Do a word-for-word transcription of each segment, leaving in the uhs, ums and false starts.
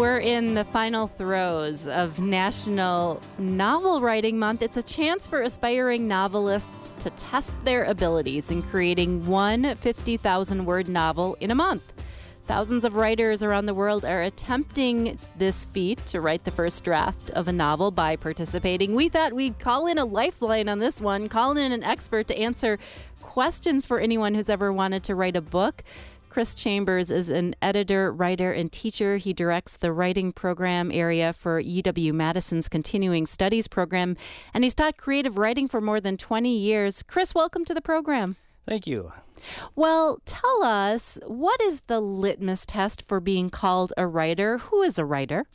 We're in the final throes of National Novel Writing Month. It's a chance for aspiring novelists to test their abilities in creating one fifty thousand word novel in a month. Thousands of writers around the world are attempting this feat to write the first draft of a novel by participating. We thought we'd call in a lifeline on this one, call in an expert to answer questions for anyone who's ever wanted to write a book. Chris Chambers is an editor, writer, and teacher. He directs the writing program area for U W-Madison's Continuing Studies program, and he's taught creative writing for more than twenty years. Chris, welcome to the program. Thank you. Well, tell us, what is the litmus test for being called a writer? Who is a writer?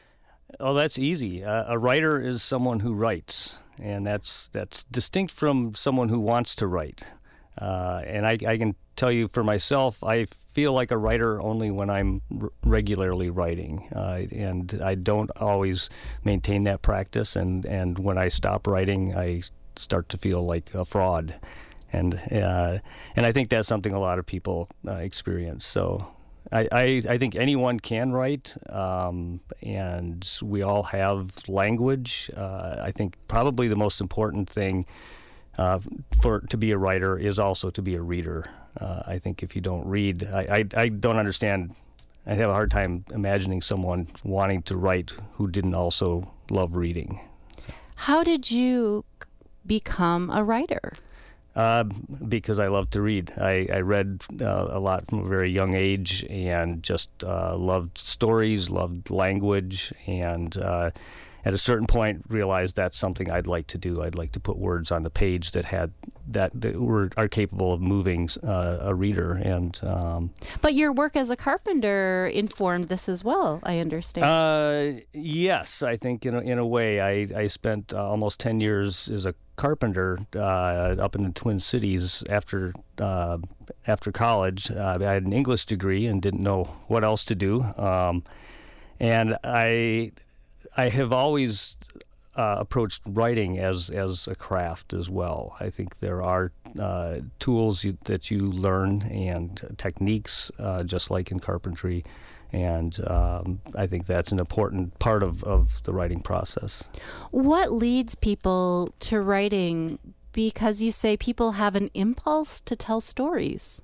Oh, that's easy. Uh, a writer is someone who writes, and that's that's distinct from someone who wants to write. Uh, and I, I can tell you for myself, I feel like a writer only when I'm r- regularly writing, uh, and I don't always maintain that practice. And, and when I stop writing, I start to feel like a fraud, and uh, and I think that's something a lot of people uh, experience. So I, I I think anyone can write, um, and we all have language. Uh, I think probably the most important thing Uh, for to be a writer is also to be a reader. Uh, I think if you don't read, I, I, I don't understand. I have a hard time imagining someone wanting to write who didn't also love reading. So. How did you become a writer? Uh, because I love to read. I, I read uh, a lot from a very young age and just uh, loved stories, loved language, and uh, at a certain point realized that's something I'd like to do. I'd like to put words on the page that had that, that were are capable of moving uh, a reader. And um, but your work as a carpenter informed this as well, I understand. Uh, yes, I think in a, in a way. I I spent uh, almost ten years as a carpenter uh, up in the Twin Cities after uh, after college. Uh, I had an English degree and didn't know what else to do. Um, and I. I have always uh, approached writing as, as a craft as well. I think there are uh, tools you, that you learn and techniques, uh, just like in carpentry, and um, I think that's an important part of, of the writing process. What leads people to writing? Because you say people have an impulse to tell stories.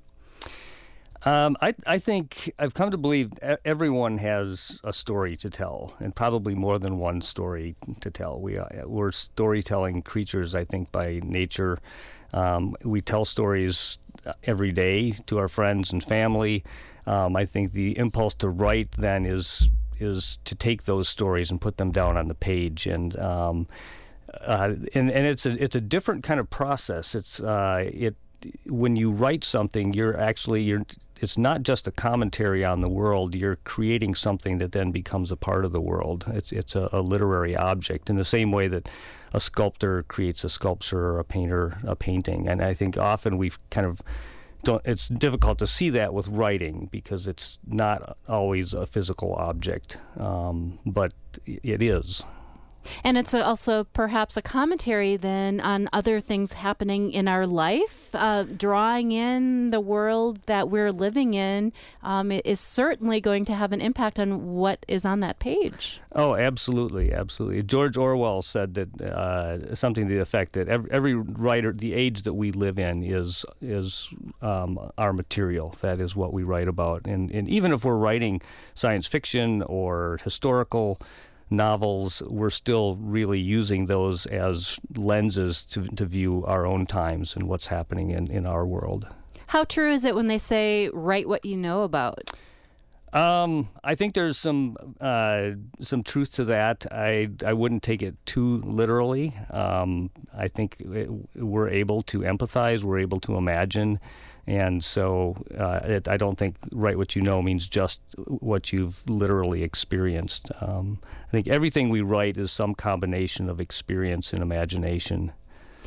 Um, I, I think I've come to believe everyone has a story to tell, and probably more than one story to tell. We, uh, we're storytelling creatures, I think, by nature. Um, we tell stories every day to our friends and family. Um, I think the impulse to write then is is to take those stories and put them down on the page, and um, uh, and and it's a it's a different kind of process. It's uh, it when you write something, you're actually you're. It's not just a commentary on the world. You're creating something that then becomes a part of the world. It's it's a, a literary object in the same way that a sculptor creates a sculpture or a painter a painting. And I think often we've kind of don't. It's difficult to see that with writing because it's not always a physical object, um, but it is. And it's also perhaps a commentary then on other things happening in our life, uh, drawing in the world that we're living in um, is certainly going to have an impact on what is on that page. Oh, absolutely, absolutely. George Orwell said that uh, something to the effect that every, every writer, the age that we live in is is um, our material. That is what we write about. And, and even if we're writing science fiction or historical novels, we're still really using those as lenses to to view our own times and what's happening in, in our world. How true is it when they say, write what you know about? Um, I think there's some uh, some truth to that. I I wouldn't take it too literally. Um, I think it, we're able to empathize, we're able to imagine, and so uh, it, I don't think write what you know means just what you've literally experienced. Um, I think everything we write is some combination of experience and imagination.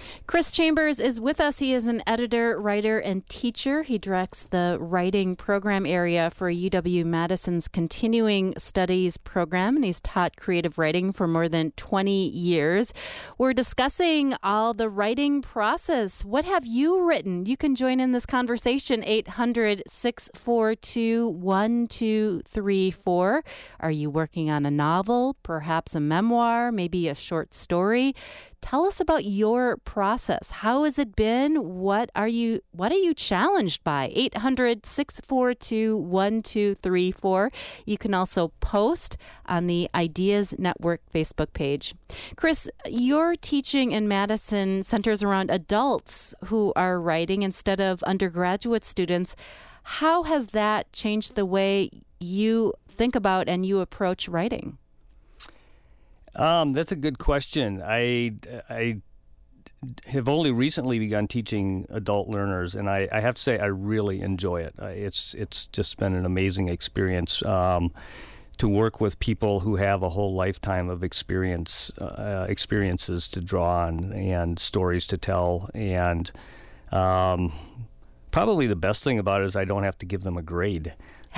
Chris Chambers is with us. He is an editor, writer, and teacher. He directs the writing program area for U W-Madison's Continuing Studies program, and he's taught creative writing for more than twenty years. We're discussing all the writing process. What have you written? You can join in this conversation, eight hundred, six four two, one two three four. Are you working on a novel, perhaps a memoir, maybe a short story? Tell us about your process. How has it been? What are you what are you challenged by? eight hundred, six four two, one two three four. You can also post on the Ideas Network Facebook page. Chris, your teaching in Madison centers around adults who are writing instead of undergraduate students. How has that changed the way you think about and you approach writing? Um, that's a good question. I, I have only recently begun teaching adult learners, and I, I have to say I really enjoy it. I, it's it's just been an amazing experience um, to work with people who have a whole lifetime of experience, uh, experiences to draw on and stories to tell. And um, probably the best thing about it is I don't have to give them a grade.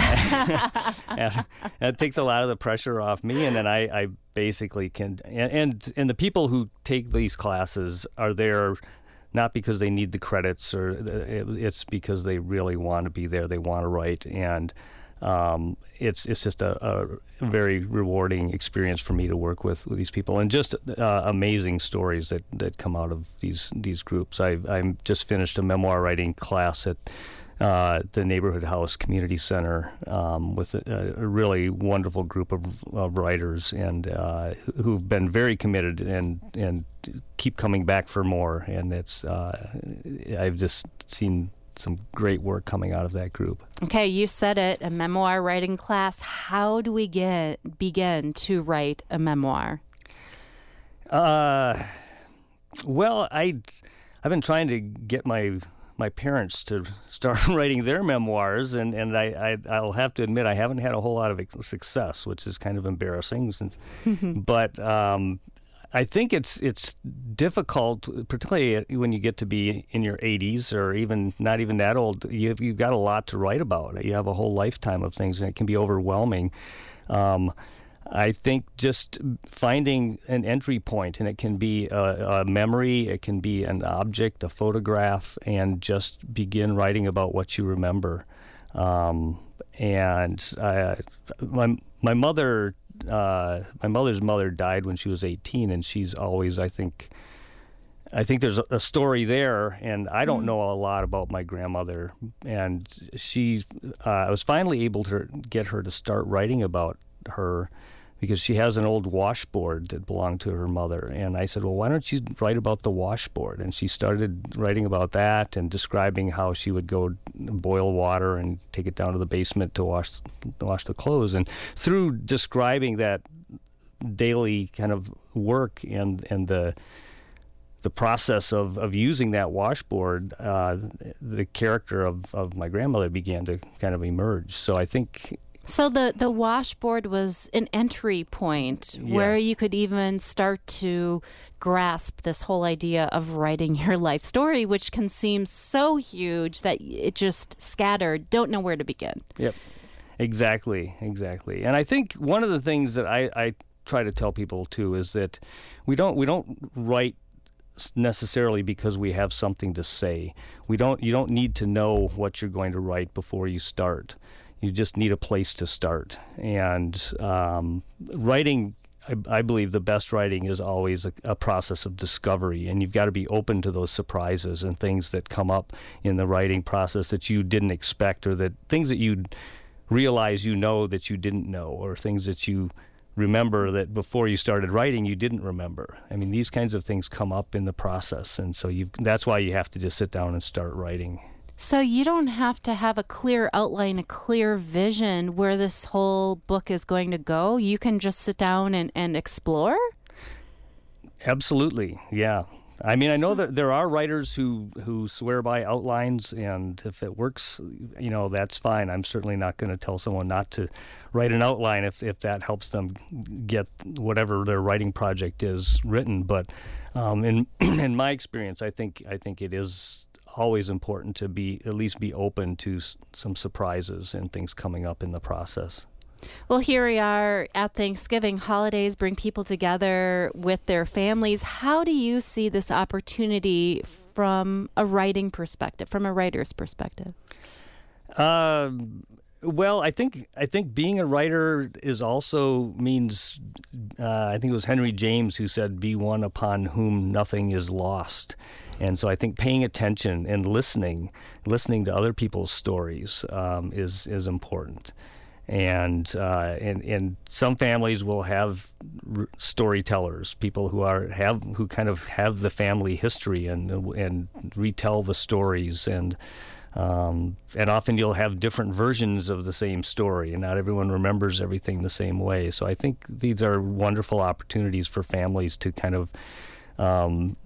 and that takes a lot of the pressure off me, and then I, I basically can and, and and the people who take these classes are there not because they need the credits, or it, it's because they really want to be there, they want to write, and um, it's it's just a, a very rewarding experience for me to work with, with these people, and just uh, amazing stories that, that come out of these these groups. I've I'm just finished a memoir writing class at Uh, the Neighborhood House Community Center um, with a, a really wonderful group of, of writers and uh, who've been very committed and and keep coming back for more. And it's uh, I've just seen some great work coming out of that group. Okay, you said it, a memoir writing class. How do we get begin to write a memoir? Uh, well, I I've been trying to get my my parents to start writing their memoirs, and, and I, I, I'll have to admit I haven't had a whole lot of success, which is kind of embarrassing. Since, but um, I think it's it's difficult, particularly when you get to be in your eighties or even not even that old. You've, you've got a lot to write about. You have a whole lifetime of things, and it can be overwhelming. Um, I think just finding an entry point, and it can be a, a memory, it can be an object, a photograph, and just begin writing about what you remember. Um, and I, my my mother, uh, my mother's mother died when she was eighteen, and she's always, I think, I think there's a, a story there, and I don't mm. know a lot about my grandmother. And she, uh, I was finally able to get her to start writing about her, because she has an old washboard that belonged to her mother. And I said, well, why don't you write about the washboard? And she started writing about that and describing how she would go boil water and take it down to the basement to wash wash the clothes. And through describing that daily kind of work and and the the process of, of using that washboard, uh, the character of, of my grandmother began to kind of emerge. So I think... So the, the washboard was an entry point where Yes. you could even start to grasp this whole idea of writing your life story, which can seem so huge that it just scattered, don't know where to begin. Yep, exactly, exactly. And I think one of the things that I, I try to tell people too is that we don't we don't write necessarily because we have something to say. We don't. You don't need to know what you're going to write before you start. You just need a place to start. And um, writing, I, I believe the best writing is always a, a process of discovery, and you've got to be open to those surprises and things that come up in the writing process that you didn't expect, or that things that you realize you know that you didn't know, or things that you remember that before you started writing you didn't remember. I mean, these kinds of things come up in the process, and so you that's why you have to just sit down and start writing. So you don't have to have a clear outline, a clear vision where this whole book is going to go. You can just sit down and, and explore? Absolutely, yeah. I mean, I know that there are writers who, who swear by outlines, and if it works, you know, that's fine. I'm certainly not going to tell someone not to write an outline if, if that helps them get whatever their writing project is written. But um, in in my experience, I think I think it is always important to be at least be open to s- some surprises and things coming up in the process. Well, here we are at Thanksgiving. Holidays bring people together with their families. How do you see this opportunity from a writing perspective, from a writer's perspective? Uh, well, I think I think being a writer is also means, uh, I think it was Henry James who said, "Be one upon whom nothing is lost." And so I think paying attention and listening, listening to other people's stories um, is is important. And, uh, and and some families will have r- storytellers, people who are have who kind of have the family history and and retell the stories, and um, and often you'll have different versions of the same story, and not everyone remembers everything the same way. So I think these are wonderful opportunities for families to kind of um,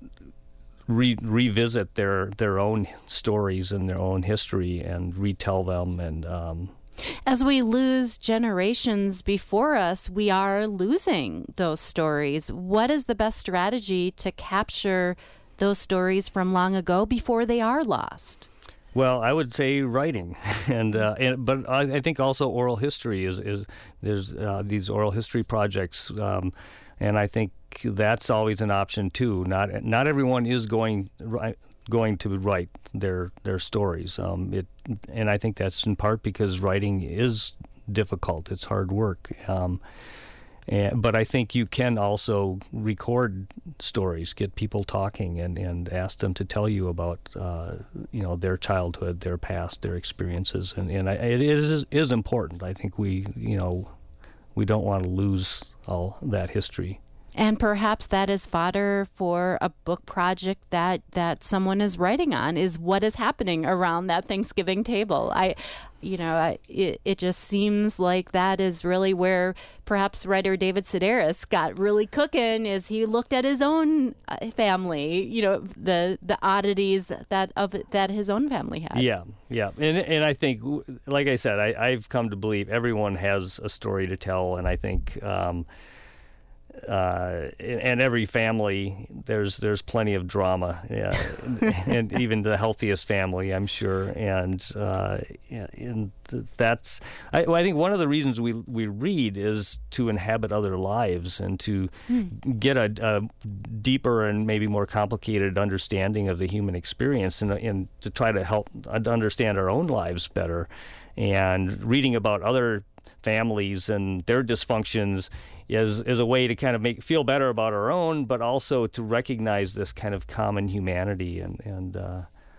re- revisit their their own stories and their own history and retell them. And um, As we lose generations before us, we are losing those stories. What is the best strategy to capture those stories from long ago before they are lost? Well, I would say writing, and, uh, and but I, I think also oral history is is there's uh, these oral history projects, um, and I think that's always an option too. Not not everyone is going right. going to write their their stories. Um, it, and I think that's in part because writing is difficult. It's hard work. Um, and, but I think you can also record stories, get people talking, and, and ask them to tell you about uh, you know their childhood, their past, their experiences, and and I, it is is important. I think we you know we don't want to lose all that history. And perhaps that is fodder for a book project that, that someone is writing on, is what is happening around that Thanksgiving table. I, you know, I, it, it just seems like that is really where perhaps writer David Sedaris got really cooking, as he looked at his own family, you know, the the oddities that of that his own family had. Yeah, yeah. And and I think, like I said, I, I've come to believe everyone has a story to tell, and I think um, Uh, in, in every family, there's there's plenty of drama, yeah, and even the healthiest family, I'm sure. And uh, yeah, and that's I, I think one of the reasons we we read is to inhabit other lives and to mm. get a, a deeper and maybe more complicated understanding of the human experience, and and to try to help understand our own lives better. And reading about other families and their dysfunctions is is a way to kind of make feel better about our own, but also to recognize this kind of common humanity. And and uh,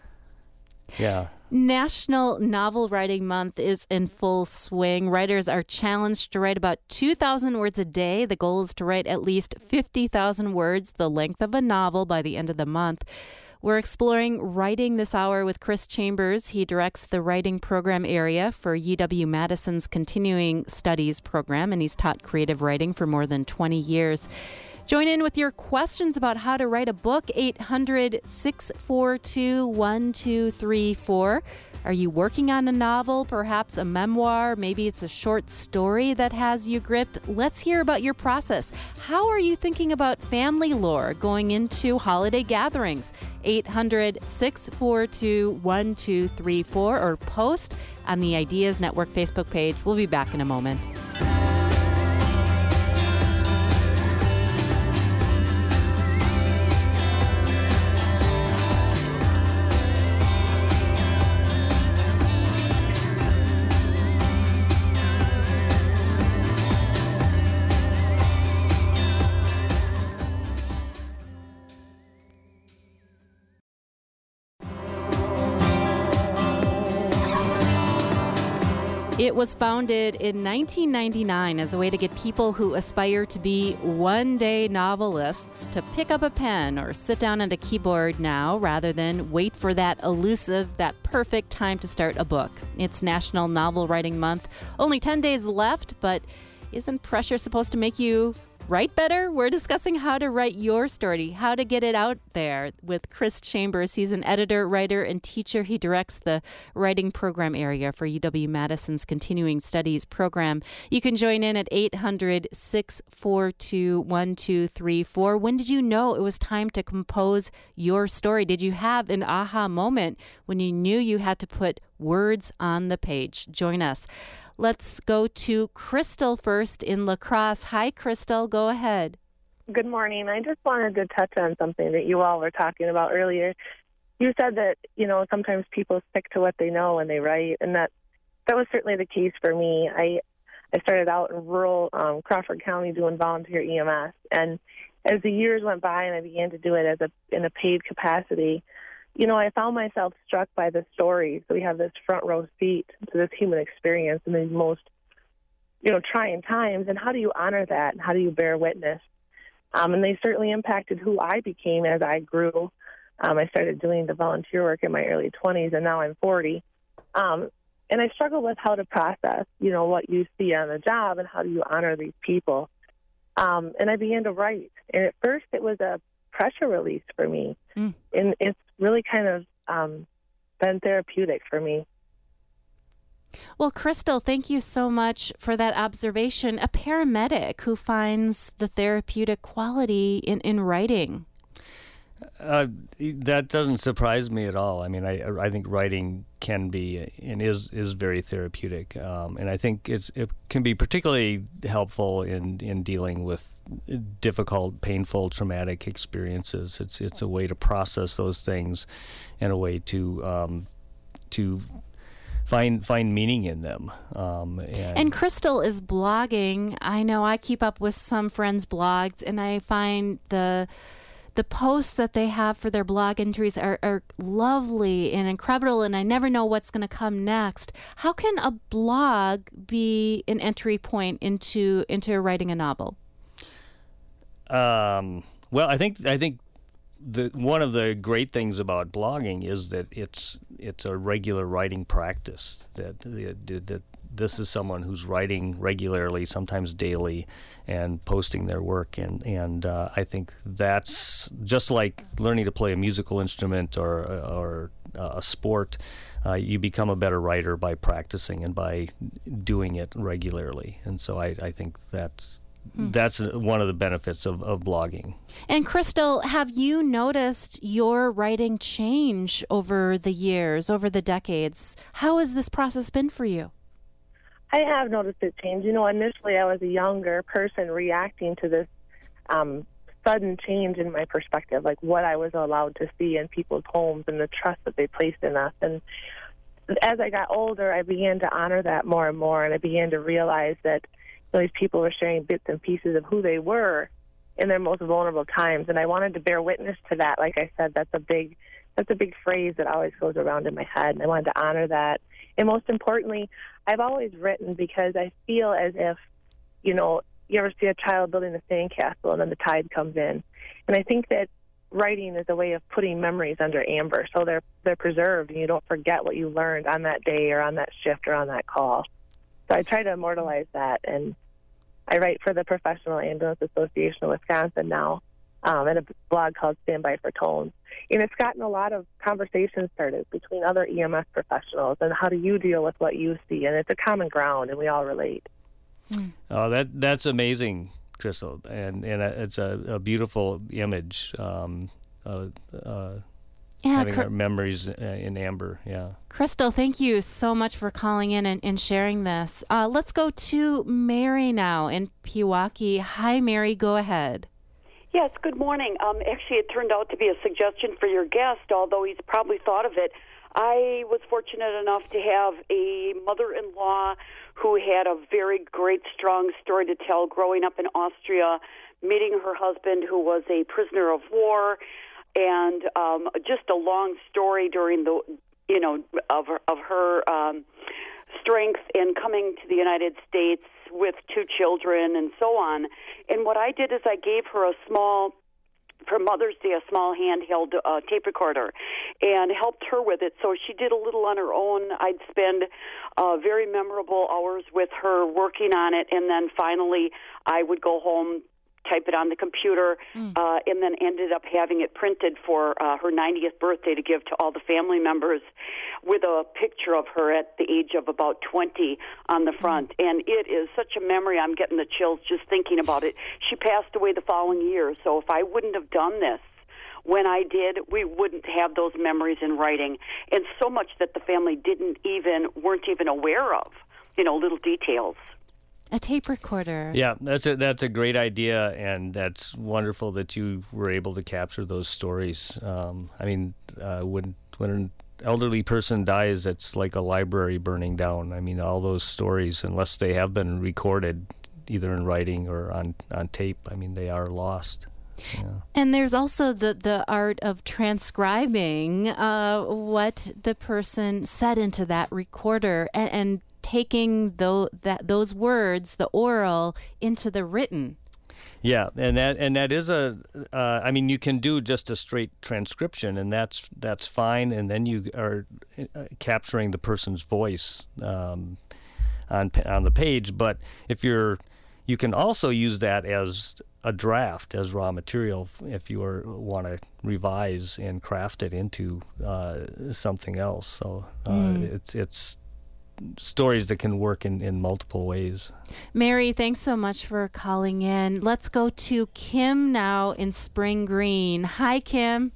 yeah. National Novel Writing Month is in full swing. Writers are challenged to write about two thousand words a day. The goal is to write at least fifty thousand words, the length of a novel, by the end of the month. We're exploring writing this hour with Chris Chambers. He directs the writing program area for U W-Madison's Continuing Studies program, and he's taught creative writing for more than twenty years. Join in with your questions about how to write a book, eight hundred, six four two, one two three four. Are you working on a novel, perhaps a memoir? Maybe it's a short story that has you gripped. Let's hear about your process. How are you thinking about family lore going into holiday gatherings? eight hundred, six four two, one two three four, or post on the Ideas Network Facebook page. We'll be back in a moment. It was founded in nineteen ninety-nine as a way to get people who aspire to be one-day novelists to pick up a pen or sit down at a keyboard now rather than wait for that elusive, that perfect time to start a book. It's National Novel Writing Month. Only ten days left, but isn't pressure supposed to make you write better? We're discussing how to write your story, how to get it out there with Chris Chambers. He's an editor, writer, and teacher. He directs the writing program area for U W-Madison's Continuing Studies program. You can join in at eight hundred, six four two, one two three four. When did you know it was time to compose your story? Did you have an aha moment when you knew you had to put words on the page? Join us. Let's go to Crystal first in La Crosse. Hi, Crystal. Go ahead. Good morning. I just wanted to touch on something that you all were talking about earlier. You said that, you know, sometimes people stick to what they know when they write, and that that was certainly the case for me. I I started out in rural um, Crawford County doing volunteer E M S, and as the years went by and I began to do it as a in a paid capacity, you know, I found myself struck by the stories. So we have this front row seat to this human experience in these most, you know, trying times. And how do you honor that? And how do you bear witness? Um, and they certainly impacted who I became as I grew. Um, I started doing the volunteer work in my early twenties, and now I'm forty. Um, and I struggle with how to process, you know, what you see on the job and how do you honor these people. Um, and I began to write. And at first it was a pressure release for me. Mm. And it's really kind of um, been therapeutic for me. Well, Crystal, thank you so much for that observation. A paramedic who finds the therapeutic quality in, in writing. Uh, that doesn't surprise me at all. I mean, I I think writing can be and is is very therapeutic, um, and I think it's it can be particularly helpful in, in dealing with difficult, painful, traumatic experiences. It's it's a way to process those things, and a way to um, to find find meaning in them. Um, and, and Crystal is blogging. I know I keep up with some friends' blogs, and I find the The posts that they have for their blog entries are, are lovely and incredible, and I never know what's going to come next. How can a blog be an entry point into into writing a novel? Um, well, I think I think the one of the great things about blogging is that it's it's a regular writing practice. That that, that this is someone who's writing regularly, sometimes daily, and posting their work. And, and uh, I think that's just like learning to play a musical instrument or, or uh, a sport. Uh, you become a better writer by practicing and by doing it regularly. And so I, I think that's hmm. that's one of the benefits of, of blogging. And Crystal, have you noticed your writing change over the years, over the decades? How has this process been for you? I have noticed it change. You know, initially I was a younger person reacting to this um, sudden change in my perspective, like what I was allowed to see in people's homes and the trust that they placed in us. And as I got older, I began to honor that more and more, and I began to realize that you know, these people were sharing bits and pieces of who they were in their most vulnerable times. And I wanted to bear witness to that. Like I said, that's a big that's a big phrase that always goes around in my head, and I wanted to honor that. And most importantly, I've always written because I feel as if, you know, you ever see a child building a sandcastle and then the tide comes in. And I think that writing is a way of putting memories under amber, so they're they're preserved and you don't forget what you learned on that day or on that shift or on that call. So I try to immortalize that, and I write for the Professional Ambulance Association of Wisconsin now, um, and a blog called Standby for Tones. And it's gotten a lot of conversations started between other E M S professionals and how do you deal with what you see. And it's a common ground, and we all relate. Mm. Oh, that that's amazing, Crystal. And, and it's a, a beautiful image, um, uh, uh, yeah, having Cr- our memories in amber. Yeah. Crystal, thank you so much for calling in and, and sharing this. Uh, let's go to Mary now in Pewaukee. Hi, Mary. Go ahead. Yes, good morning. Um, actually, it turned out to be a suggestion for your guest, although he's probably thought of it. I was fortunate enough to have a mother-in-law who had a very great, strong story to tell growing up in Austria, meeting her husband who was a prisoner of war, and um, just a long story during the, you know, of her, of her um, strength in coming to the United States with two children and so on. And what I did is I gave her a small, for Mother's Day, a small handheld uh, tape recorder and helped her with it. So she did a little on her own. I'd spend uh, very memorable hours with her working on it, and then finally I would go home type it on the computer, mm. uh, and then ended up having it printed for uh, her ninetieth birthday to give to all the family members with a picture of her at the age of about twenty on the front. Mm. And it is such a memory. I'm getting the chills just thinking about it. She passed away the following year, so if I wouldn't have done this when I did, we wouldn't have those memories in writing, and so much that the family didn't even, weren't even aware of, you know, little details. A tape recorder. Yeah, that's a, that's a great idea, and that's wonderful that you were able to capture those stories. Um, I mean, uh, when when an elderly person dies, it's like a library burning down. I mean, all those stories, unless they have been recorded either in writing or on, on tape, I mean, they are lost. Yeah. And there's also the, the art of transcribing uh, what the person said into that recorder and, and taking tho- that those words, the oral, into the written. Yeah, and that and that is a. Uh, I mean, you can do just a straight transcription, and that's that's fine. And then you are uh, capturing the person's voice um, on on the page. But if you're, you can also use that as a draft, as raw material, if you are, want to revise and craft it into uh, something else. So uh, mm. it's it's. stories that can work in, in multiple ways. Mary, thanks so much for calling in. Let's go to Kim now in Spring Green. Hi, Kim.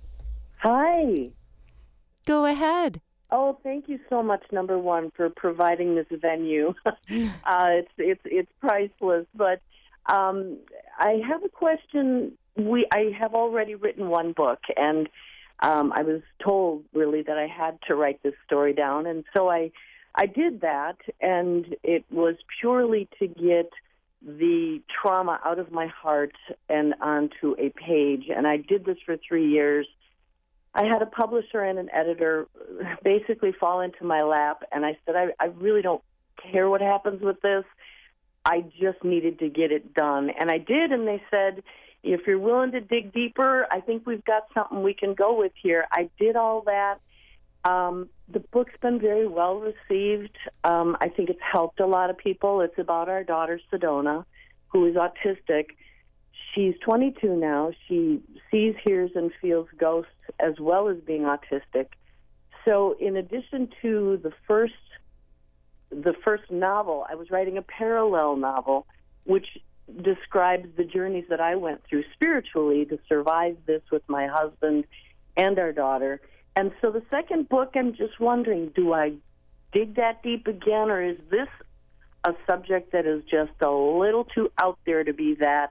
Hi. Go ahead. Oh, thank you so much, number one, for providing this venue. uh, it's it's it's priceless. But um, I have a question. We I have already written one book, and um, I was told really that I had to write this story down, and so I. I did that, and it was purely to get the trauma out of my heart and onto a page. And I did this for three years. I had a publisher and an editor basically fall into my lap, and I said, I, I really don't care what happens with this. I just needed to get it done. And I did, and they said, if you're willing to dig deeper, I think we've got something we can go with here. I did all that. Um, the book's been very well received. Um, I think it's helped a lot of people. It's about our daughter, Sedona, who is autistic. She's twenty-two now. She sees, hears, and feels ghosts as well as being autistic. So in addition to the first, the first novel, I was writing a parallel novel, which describes the journeys that I went through spiritually to survive this with my husband and our daughter. And so the second book, I'm just wondering, do I dig that deep again, or is this a subject that is just a little too out there to be that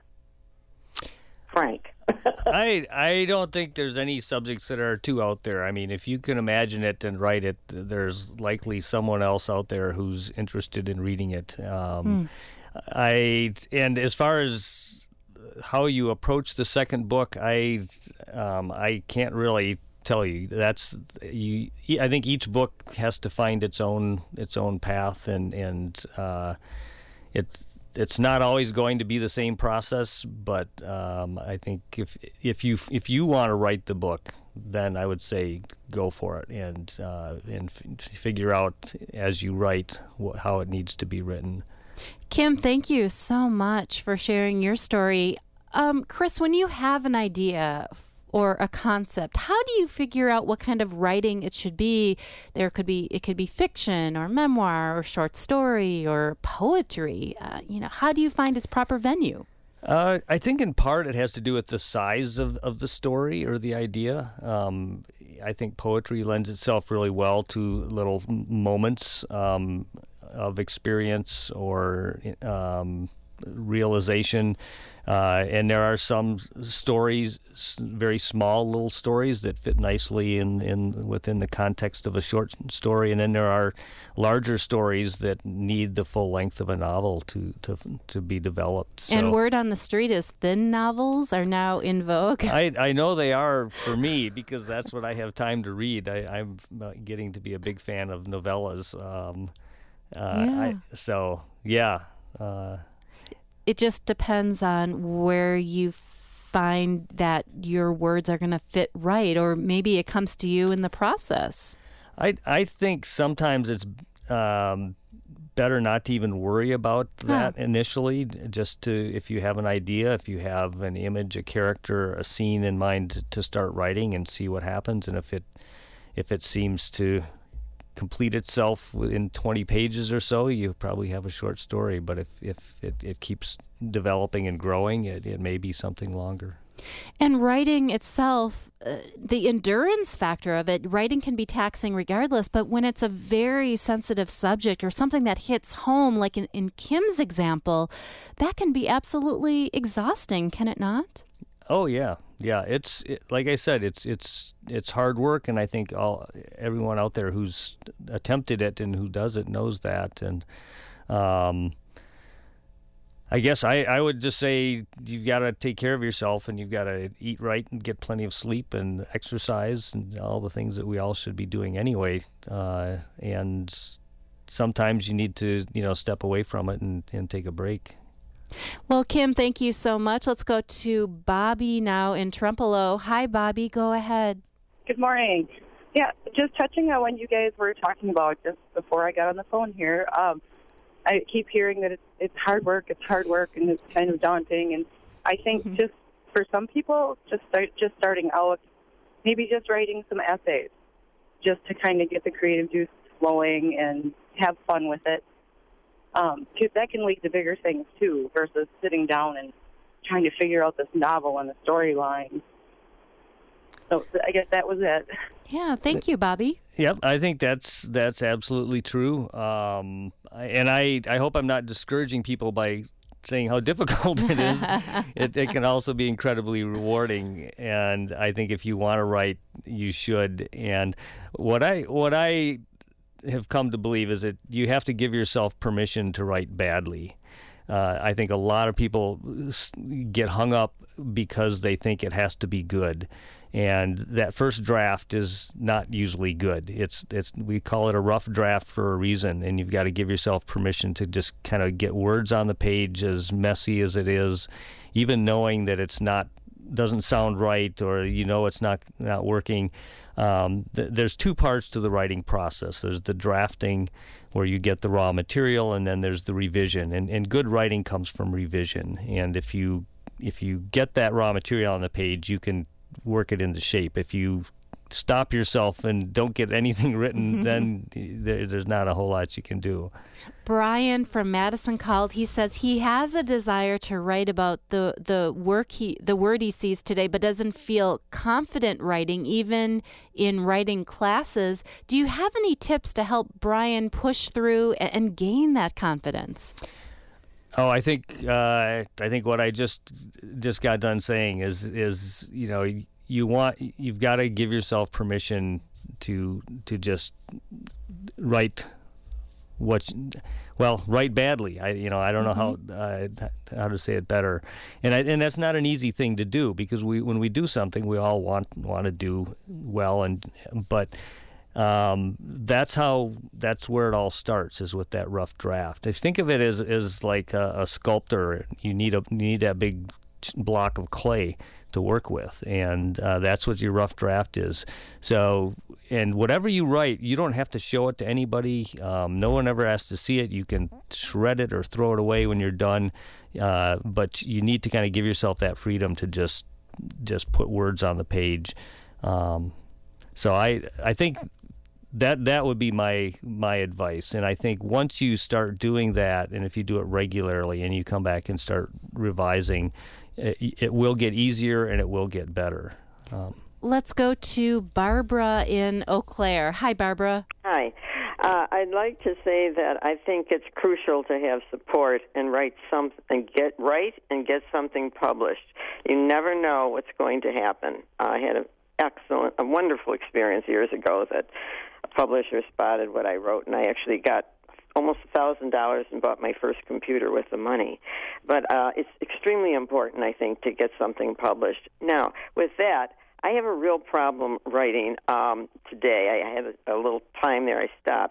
frank? I I don't think there's any subjects that are too out there. I mean, if you can imagine it and write it, there's likely someone else out there who's interested in reading it. Um, mm. I and as far as how you approach the second book, I um, I can't really tell you. That's you. I think each book has to find its own its own path, and and uh, it's it's not always going to be the same process. But um, I think if if you if you want to write the book, then I would say go for it and uh, and f- figure out as you write wh- how it needs to be written. Kim, thank you so much for sharing your story. Um, Chris, when you have an idea or a concept, how do you figure out what kind of writing it should be? There could be, it could be fiction or memoir or short story or poetry. Uh, you know, how do you find its proper venue? Uh, I think in part it has to do with the size of, of the story or the idea. Um, I think poetry lends itself really well to little moments um, of experience or um, realization. Uh, and there are some stories, very small little stories that fit nicely in, in within the context of a short story, and then there are larger stories that need the full length of a novel to to, to be developed. So, and word on the street is thin novels are now in vogue. I, I know they are for me because that's what I have time to read. I, I'm getting to be a big fan of novellas. Um, uh, yeah. I, so, yeah. Uh, It just depends on where you find that your words are going to fit right, or maybe it comes to you in the process. I I think sometimes it's um, better not to even worry about that huh. initially. Just to, if you have an idea, if you have an image, a character, a scene in mind, to, to start writing and see what happens. And if it if it seems to complete itself in twenty pages or so, you probably have a short story. But if, if it, it keeps developing and growing, it, it may be something longer. And writing itself, uh, the endurance factor of it, writing can be taxing regardless, but when it's a very sensitive subject or something that hits home, like in, in Kim's example, that can be absolutely exhausting, can it not? Oh, yeah. Yeah, it's it, like I said, it's it's it's hard work, and I think all everyone out there who's attempted it and who does it knows that. And um, I guess I, I would just say you've got to take care of yourself, and you've got to eat right and get plenty of sleep and exercise and all the things that we all should be doing anyway. Uh, and sometimes you need to, you know, step away from it and, and take a break. Well, Kim, thank you so much. Let's go to Bobby now in Trempealeau. Hi, Bobby. Go ahead. Good morning. Yeah, just touching on what you guys were talking about just before I got on the phone here. Um, I keep hearing that it's, it's hard work, it's hard work, and it's kind of daunting. And I think mm-hmm. just for some people, just start, just starting out, maybe just writing some essays, just to kind of get the creative juice flowing and have fun with it. Um, that can lead to bigger things, too, versus sitting down and trying to figure out this novel and the storyline. So I guess that was it. Yeah, thank you, Bobby. Yep, I think that's that's absolutely true. Um, and I, I hope I'm not discouraging people by saying how difficult it is. it, it can also be incredibly rewarding, and I think if you want to write, you should. And what I what I have come to believe is that you have to give yourself permission to write badly. Uh, I think a lot of people get hung up because they think it has to be good, and that first draft is not usually good. It's it's we call it a rough draft for a reason, and you've got to give yourself permission to just kind of get words on the page, as messy as it is, even knowing that it's not doesn't sound right, or you know it's not not working. Um, th- there's two parts to the writing process. There's the drafting, where you get the raw material, and then there's the revision. And, and good writing comes from revision. And if you if you get that raw material on the page, you can work it into shape. If you stop yourself and don't get anything written, then there, there's not a whole lot you can do. Brian from Madison called. He says he has a desire to write about the the work he the word he sees today, but doesn't feel confident writing, even in writing classes. Do you have any tips to help Brian push through and, and gain that confidence? Oh, I think uh, I think what I just just got done saying is is you know. You want you've got to give yourself permission to to just write what well write badly. I you know I don't mm-hmm. know how uh, how to say it better, and I, and that's not an easy thing to do, because we when we do something we all want want to do well, and but um, that's how that's where it all starts, is with that rough draft. If think of it as as like a, a sculptor, you need a you need that big block of clay to work with, and uh, that's what your rough draft is. So, and whatever you write, you don't have to show it to anybody. Um, no one ever has to see it. You can shred it or throw it away when you're done, uh, but you need to kind of give yourself that freedom to just just put words on the page. Um, so I I think that that would be my my advice. And I think once you start doing that, and if you do it regularly and you come back and start revising, it, it will get easier and it will get better. Um, Let's go to Barbara in Eau Claire. Hi, Barbara. Hi. Uh, I'd like to say that I think it's crucial to have support and write something, get write and get something published. You never know what's going to happen. Uh, I had an excellent, a wonderful experience years ago that a publisher spotted what I wrote, and I actually got almost a thousand dollars and bought my first computer with the money. But uh, it's extremely important, I think, to get something published. Now, with that, I have a real problem writing um, today. I had a, a little time there. I stopped.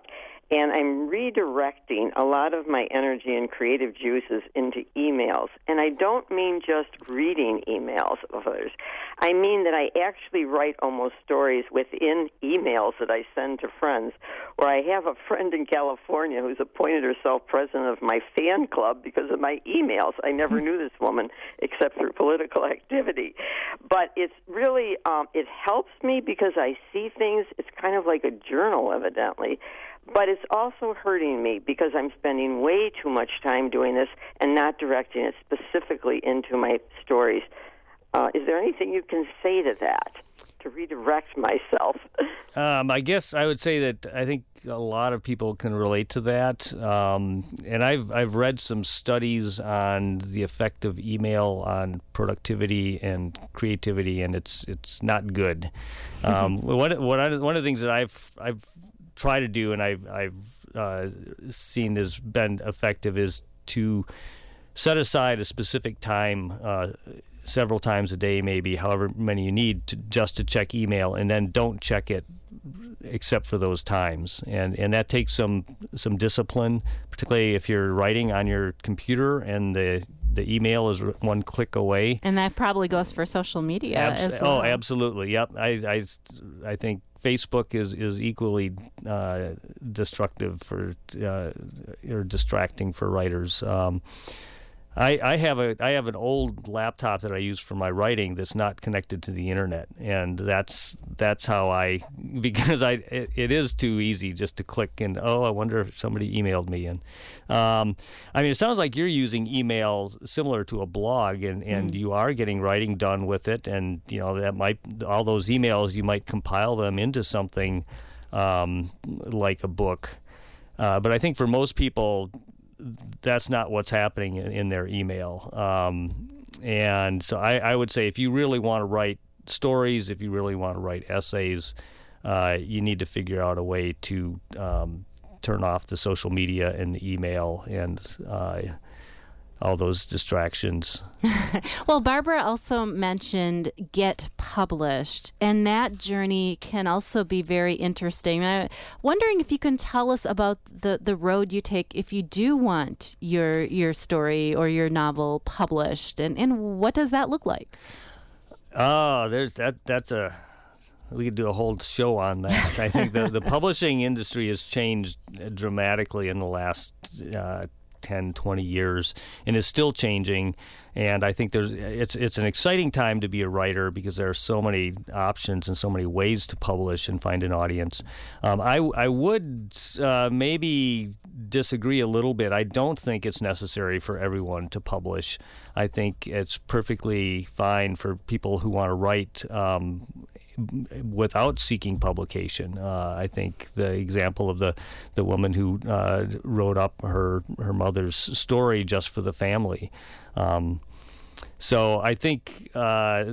and I'm redirecting a lot of my energy and creative juices into emails. And I don't mean just reading emails of others. I mean that I actually write almost stories within emails that I send to friends, where I have a friend in California who's appointed herself president of my fan club because of my emails. I never knew this woman except through political activity. But it's really, um, it helps me because I see things. It's kind of like a journal, evidently. But it's also hurting me because I'm spending way too much time doing this and not directing it specifically into my stories. Uh, is there anything you can say to that, to redirect myself? Um, I guess I would say that I think a lot of people can relate to that. Um, and I've I've read some studies on the effect of email on productivity and creativity, and it's it's not good. Um, what what I, one of the things that I've I've tried to do and I've I've uh, seen has been effective is to set aside a specific time. Uh, several times a day, maybe however many you need, to just to check email, and then don't check it except for those times. And and that takes some some discipline, particularly if you're writing on your computer and the the email is one click away. And that probably goes for social media Abs- as well. Oh, absolutely. Yep. I I, I think Facebook is is equally uh, destructive for uh, or distracting for writers. Um, I, I have a I have an old laptop that I use for my writing that's not connected to the internet, and that's that's how I because I it, it is too easy just to click and oh I wonder if somebody emailed me. And um, I mean, it sounds like you're using email similar to a blog, and, and mm. you are getting writing done with it, and you know that might all those emails you might compile them into something um, like a book. Uh, but I think for most people, that's not what's happening in, in their email. Um, and so I, I would say if you really want to write stories, if you really want to write essays, uh, you need to figure out a way to um, turn off the social media and the email and uh, all those distractions. Well, Barbara also mentioned Get Published, and that journey can also be very interesting. I'm wondering if you can tell us about the, the road you take if you do want your your story or your novel published, and, and what does that look like? Oh, there's that. That's a we could do a whole show on that. I think the the publishing industry has changed dramatically in the last Uh, ten, twenty years, and is still changing. And I think there's it's it's an exciting time to be a writer because there are so many options and so many ways to publish and find an audience. Um, I, I would uh, maybe disagree a little bit. I don't think it's necessary for everyone to publish. I think it's perfectly fine for people who want to write um, without seeking publication. Uh, I think the example of the, the woman who uh, wrote up her her mother's story just for the family. Um, so I think uh,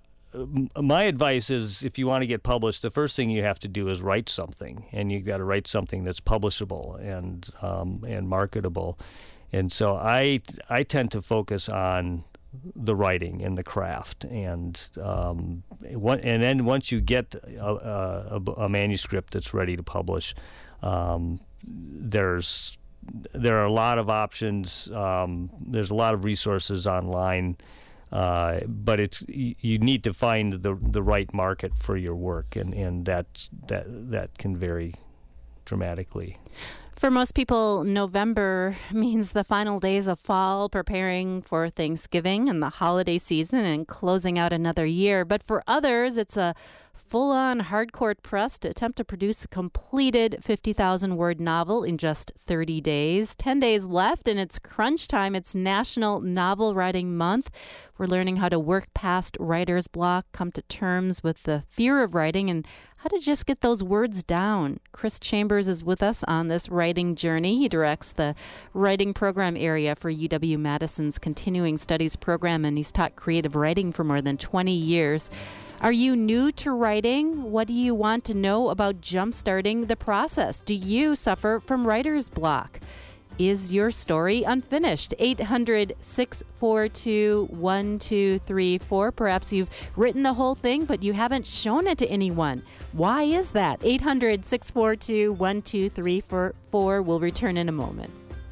my advice is if you want to get published, the first thing you have to do is write something, and you've got to write something that's publishable and um, and marketable. And so I I tend to focus on the writing and the craft, and um, one, and then once you get a, a, a manuscript that's ready to publish, um, there's there are a lot of options. Um, there's a lot of resources online, uh, but it's you, you need to find the the right market for your work, and and that that that can vary dramatically. For most people, November means the final days of fall, preparing for Thanksgiving and the holiday season and closing out another year. But for others, it's a full-on hardcore press to attempt to produce a completed fifty thousand word novel in just thirty days. ten days left, and it's crunch time. It's National Novel Writing Month. We're learning how to work past writer's block, come to terms with the fear of writing, and how to just get those words down. Chris Chambers is with us on this writing journey. He directs the writing program area for U W-Madison's Continuing Studies program, and he's taught creative writing for more than twenty years. Are you new to writing? What do you want to know about jumpstarting the process? Do you suffer from writer's block? is your story unfinished? eight hundred, six four two, one two three four. Perhaps you've written the whole thing, but you haven't shown it to anyone. Why is that? eight hundred, six four two, one two three four. We'll return in a moment.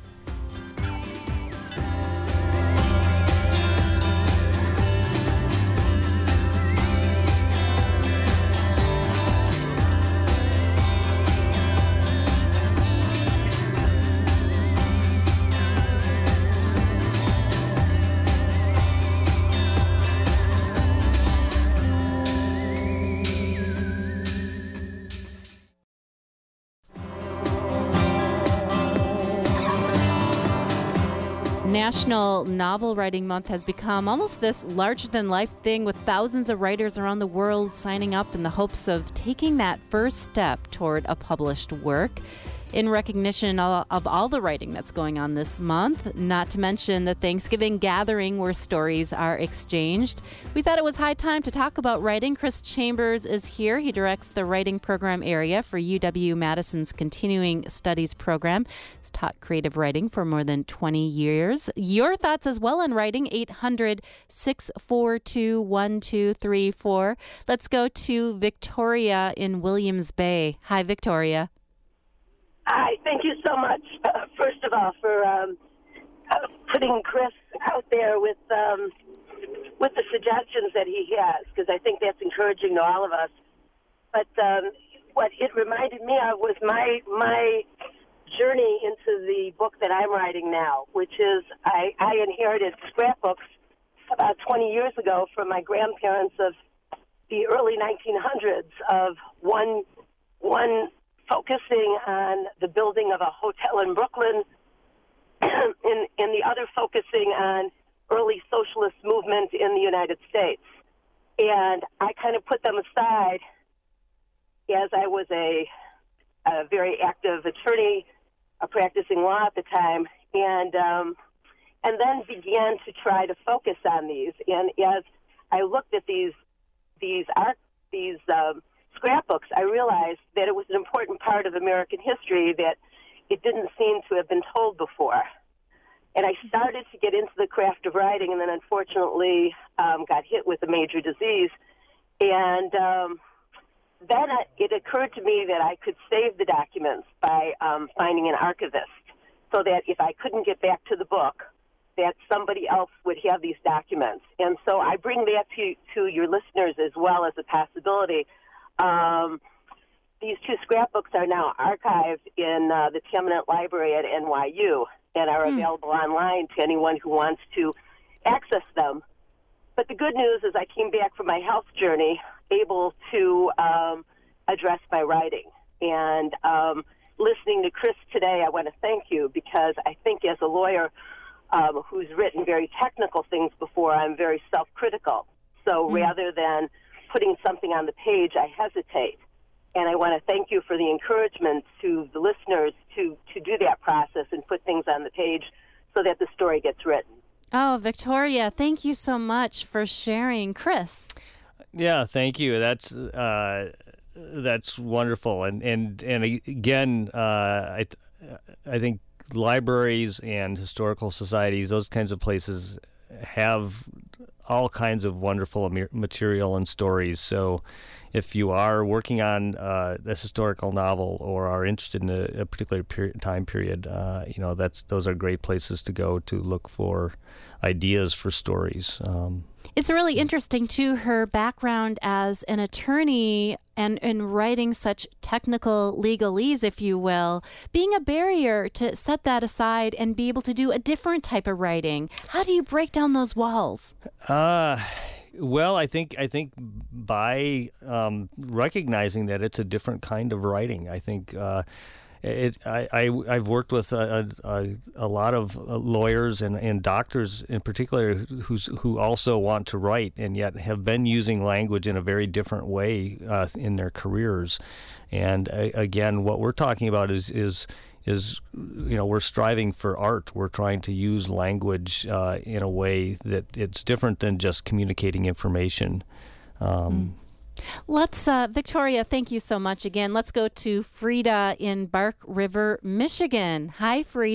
National Novel Writing Month has become almost this larger-than-life thing, with thousands of writers around the world signing up in the hopes of taking that first step toward a published work. In recognition of all the writing that's going on this month, not to mention the Thanksgiving gathering where stories are exchanged, we thought it was high time to talk about writing. Chris Chambers is here. He directs the writing program area for U W-Madison's Continuing Studies program. He's taught creative writing for more than twenty years. Your thoughts as well on writing, eight hundred, six four two, one two three four. Let's go to Victoria in Williams Bay. Hi, Victoria. Hi, thank you so much, uh, first of all, for um, uh, putting Chris out there with um, with the suggestions that he has, because I think that's encouraging to all of us. But um, what it reminded me of was my my journey into the book that I'm writing now, which is I, I inherited scrapbooks about twenty years ago from my grandparents of the early nineteen hundreds of one one. focusing on the building of a hotel in Brooklyn, and, and the other focusing on early socialist movement in the United States. And I kind of put them aside as I was a, a very active attorney, a practicing law at the time, and um, and then began to try to focus on these. And as I looked at these these art these um, scrapbooks, I realized that it was an important part of American history that it didn't seem to have been told before. And I started to get into the craft of writing, and then unfortunately um, got hit with a major disease. And um, then it occurred to me that I could save the documents by um, finding an archivist, so that if I couldn't get back to the book, that somebody else would have these documents. And so I bring that to, to your listeners as well as a possibility. Um, these two scrapbooks are now archived in uh, the Tamenet Library at N Y U and are hmm. available online to anyone who wants to access them. But the good news is I came back from my health journey able to um, address my writing. And um, listening to Chris today, I want to thank you, because I think as a lawyer um, who's written very technical things before, I'm very self-critical. So hmm. rather than putting something on the page, I hesitate. And I want to thank you for the encouragement to the listeners to, to do that process and put things on the page so that the story gets written. Oh, Victoria, thank you so much for sharing. Chris? Yeah, thank you. That's uh, that's wonderful. And and and again, uh, I th- I think libraries and historical societies, those kinds of places, have all kinds of wonderful material and stories. So if you are working on uh, this historical novel or are interested in a, a particular period, time period, uh, you know, that's those are great places to go to look for ideas for stories. Um, it's really interesting, too, her background as an attorney and in writing such technical legalese, if you will, being a barrier to set that aside and be able to do a different type of writing. How do you break down those walls? Uh, well, I think I think by um, recognizing that it's a different kind of writing. I think uh, it. I, I I've worked with a, a, a lot of lawyers and, and doctors in particular who's who also want to write and yet have been using language in a very different way uh, in their careers. And uh, again, what we're talking about is is. is, you know, we're striving for art. We're trying to use language uh, in a way that it's different than just communicating information. Um, Let's, uh, Victoria, thank you so much again. Let's go to Frida in Bark River, Michigan. Hi, Frida.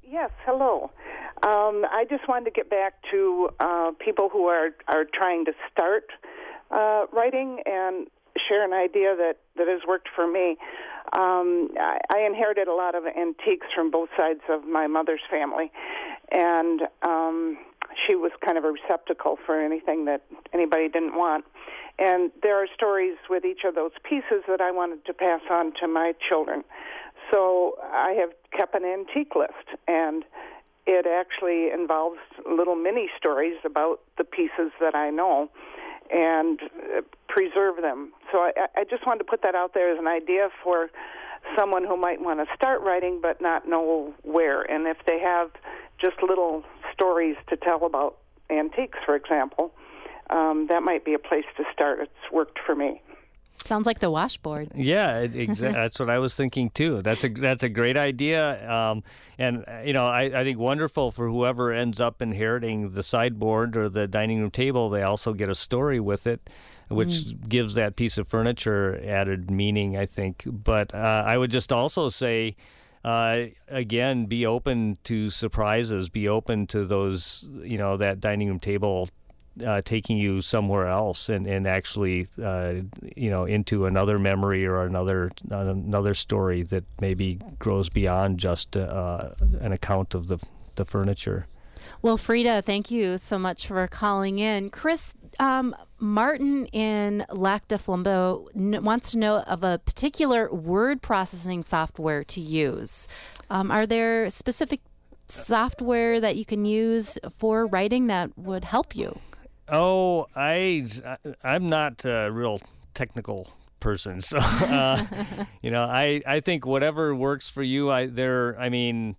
Yes, hello. Um, I just wanted to get back to uh, people who are, are trying to start uh, writing and share an idea that, that has worked for me. Um, I, I inherited a lot of antiques from both sides of my mother's family, and um, she was kind of a receptacle for anything that anybody didn't want. And there are stories with each of those pieces that I wanted to pass on to my children. So I have kept an antique list, and it actually involves little mini stories about the pieces that I know and uh, preserve them. So I, I just wanted to put that out there as an idea for someone who might want to start writing but not know where. And if they have just little stories to tell about antiques, for example, um, that might be a place to start. It's worked for me. Sounds like the washboard. Yeah, it, exa- that's what I was thinking too. That's a that's a great idea, um, and you know I, I think wonderful for whoever ends up inheriting the sideboard or the dining room table. They also get a story with it, which mm. gives that piece of furniture added meaning, I think. But uh, I would just also say, uh, again, be open to surprises. Be open to those, you know, that dining room table Uh, taking you somewhere else and, and actually, uh, you know, into another memory or another uh, another story that maybe grows beyond just uh, an account of the the furniture. Well, Frida, thank you so much for calling in. Chris, um, Martin in Lac du Flambeau n- wants to know of a particular word processing software to use. Um, are there specific software that you can use for writing that would help you? Oh, I, I'm not a real technical person, so uh, you know, I, I think whatever works for you. I there, I mean,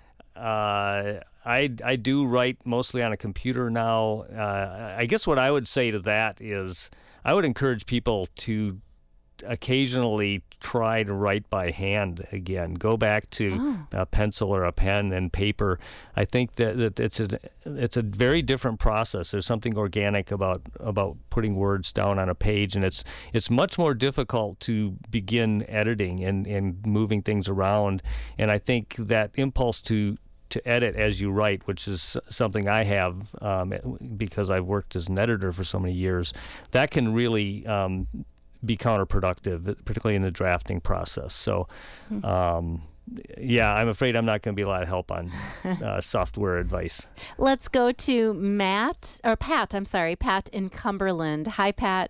uh, I I do write mostly on a computer now. Uh, I guess what I would say to that is, I would encourage people to occasionally try to write by hand again. Go back to oh. a pencil or a pen and paper. I think that, that it's a it's a very different process. There's something organic about about putting words down on a page, and it's it's much more difficult to begin editing and, and moving things around. And I think that impulse to to edit as you write, which is something I have um, because I've worked as an editor for so many years, that can really um, be counterproductive, particularly in the drafting process. So, um, yeah, I'm afraid I'm not going to be a lot of help on uh, software advice. Let's go to Matt, or Pat, I'm sorry, Pat in Cumberland. Hi, Pat.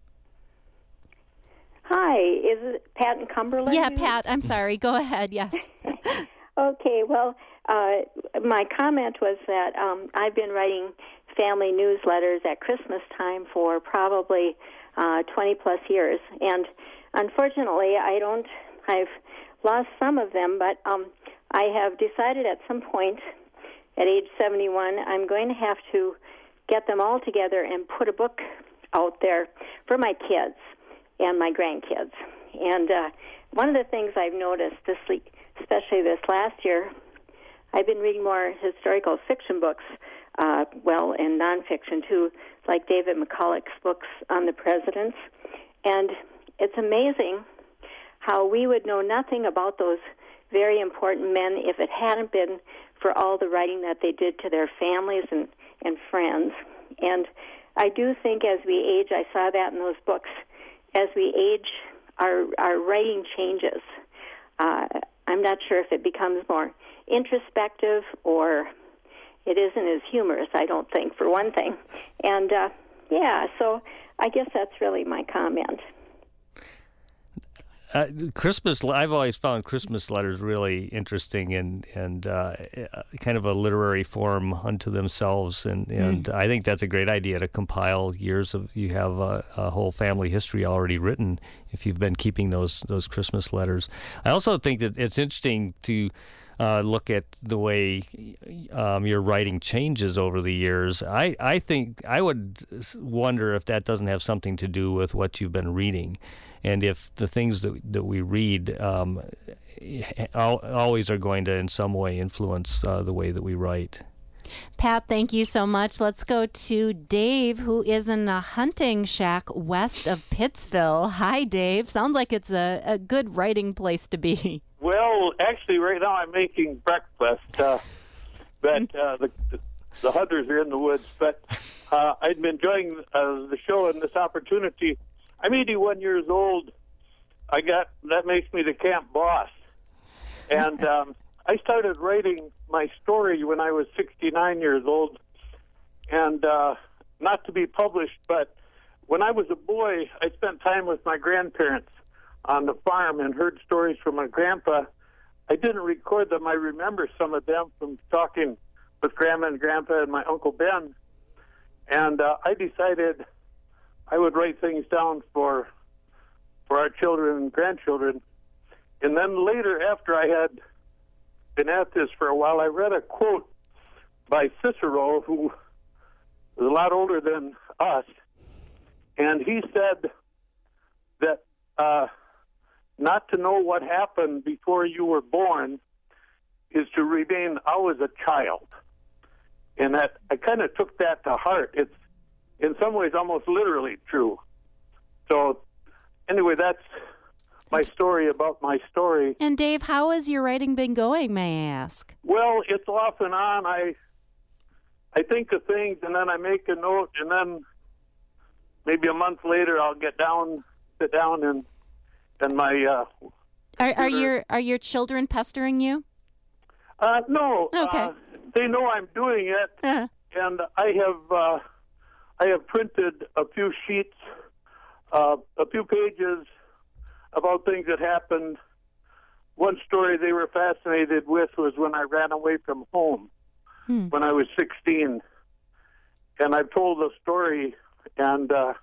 Hi, is it Pat in Cumberland? Yeah, Pat, I'm sorry. Go ahead, yes. Okay, well, uh, my comment was that um, I've been writing family newsletters at Christmas time for probably Uh, twenty plus years, and unfortunately I don't I've lost some of them, but um, I have decided at some point at age seventy-one I'm going to have to get them all together and put a book out there for my kids and my grandkids. And uh, one of the things I've noticed, this, especially this last year, I've been reading more historical fiction books, uh, well, and nonfiction too, like David McCulloch's books on the presidents. And it's amazing how we would know nothing about those very important men if it hadn't been for all the writing that they did to their families and, and friends. And I do think as we age, I saw that in those books, as we age, our, our writing changes. Uh, I'm not sure if it becomes more introspective or it isn't as humorous, I don't think, for one thing. And, uh, yeah, so I guess that's really my comment. Uh, Christmas, I've always found Christmas letters really interesting and, and uh, kind of a literary form unto themselves. And, and mm. I think that's a great idea to compile years of, you have a, a whole family history already written if you've been keeping those, those Christmas letters. I also think that it's interesting to Uh, look at the way um, your writing changes over the years. I, I think I would wonder if that doesn't have something to do with what you've been reading, and if the things that that we read um, always are going to in some way influence uh, the way that we write. Pat, thank you so much. Let's go to Dave, who is in a hunting shack west of Pittsville. Hi, Dave. Sounds like it's a, a good writing place to be. Well, actually, right now I'm making breakfast. Uh, that uh, the, the hunters are in the woods. But uh, I've been enjoying uh, the show and this opportunity. I'm eighty-one years old. I got that makes me the camp boss, and um, I started writing my story when I was sixty-nine years old, and uh, not to be published, but when I was a boy, I spent time with my grandparents on the farm and heard stories from my grandpa. I didn't record them. I remember some of them from talking with Grandma and Grandpa and my Uncle Ben, and uh, I decided I would write things down for for our children and grandchildren. And then later, after I had been at this for a while, I read a quote by Cicero, who was a lot older than us, and he said that uh, not to know what happened before you were born is to remain always a child. And that I kind of took that to heart. It's in some ways almost literally true. So anyway, that's my story about my story. And Dave, how has your writing been going, may I ask? Well, it's off and on. I I think of things, and then I make a note, and then maybe a month later I'll get down, sit down, and and my uh, are, are your are your children pestering you? Uh, no. Okay. Uh, they know I'm doing it, uh-huh. and I have uh, I have printed a few sheets, uh, a few pages about things that happened. One story they were fascinated with was when I ran away from home hmm. when I was sixteen, and I've told the story, and uh,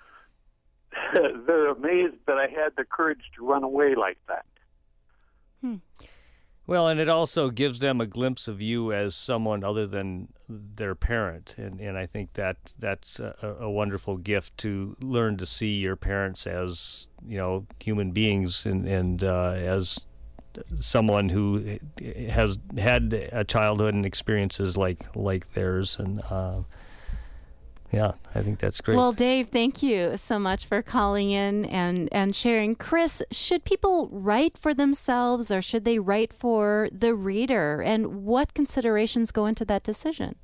they're amazed that I had the courage to run away like that. Hmm. Well, and it also gives them a glimpse of you as someone other than their parent, and and I think that that's a, a wonderful gift to learn to see your parents as, you know, human beings and and uh, as someone who has had a childhood and experiences like like theirs, and uh, yeah, I think that's great. Well, Dave, thank you so much for calling in and, and sharing. Chris, should people write for themselves or should they write for the reader? And what considerations go into that decision?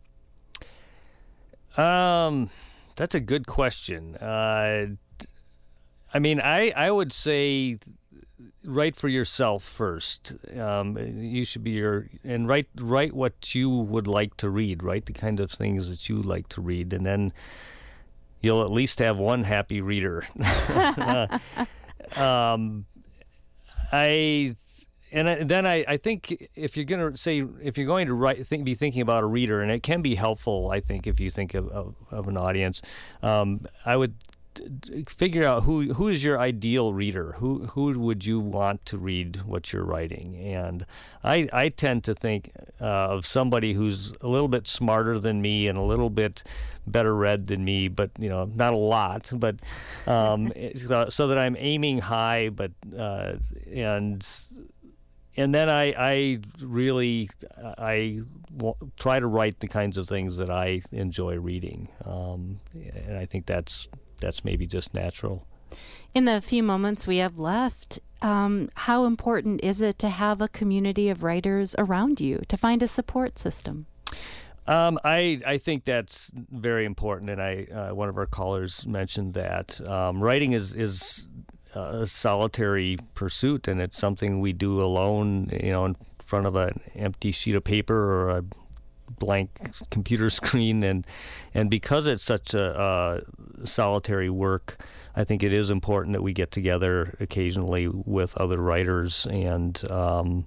Um, that's a good question. Uh, I mean, I, I would say write for yourself first. Um, you should be your and write write what you would like to read. Write the kind of things that you like to read, and then you'll at least have one happy reader. uh, um, I and I, then I, I think if you're going to say if you're going to write, think, be thinking about a reader, and it can be helpful. I think if you think of of, of an audience, um, I would. Figure out who who is your ideal reader. Who who would you want to read what you're writing? And I I tend to think uh, of somebody who's a little bit smarter than me and a little bit better read than me, but you know, not a lot. But um, so, so that I'm aiming high, but uh, and. And then I, I really I w- try to write the kinds of things that I enjoy reading, um, and I think that's that's maybe just natural. In the few moments we have left, um, how important is it to have a community of writers around you, to find a support system? Um, I I think that's very important, and I uh, one of our callers mentioned that um, writing is is. a solitary pursuit, and it's something we do alone, you know, in front of an empty sheet of paper or a blank computer screen, and and because it's such a uh, solitary work, I think it is important that we get together occasionally with other writers, and um,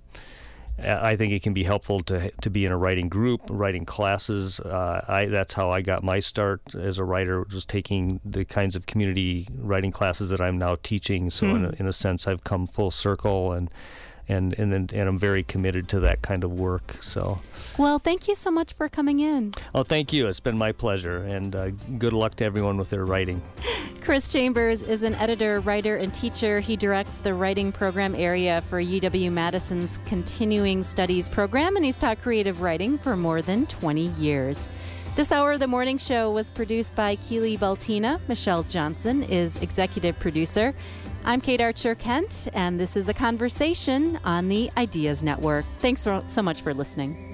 I think it can be helpful to to be in a writing group, writing classes. Uh, I that's how I got my start as a writer, was taking the kinds of community writing classes that I'm now teaching. So mm. in, a, in a sense, I've come full circle, and and and and I'm very committed to that kind of work. So, well, thank you so much for coming in. Oh, thank you. It's been my pleasure, and uh, good luck to everyone with their writing. Chris Chambers is an editor, writer, and teacher. He directs the writing program area for U W-Madison's Continuing Studies program, and he's taught creative writing for more than twenty years. This hour of the morning show was produced by Keely Baltina. Michelle Johnson is executive producer. I'm Kate Archer-Kent, and this is A Conversation on the Ideas Network. Thanks so, so much for listening.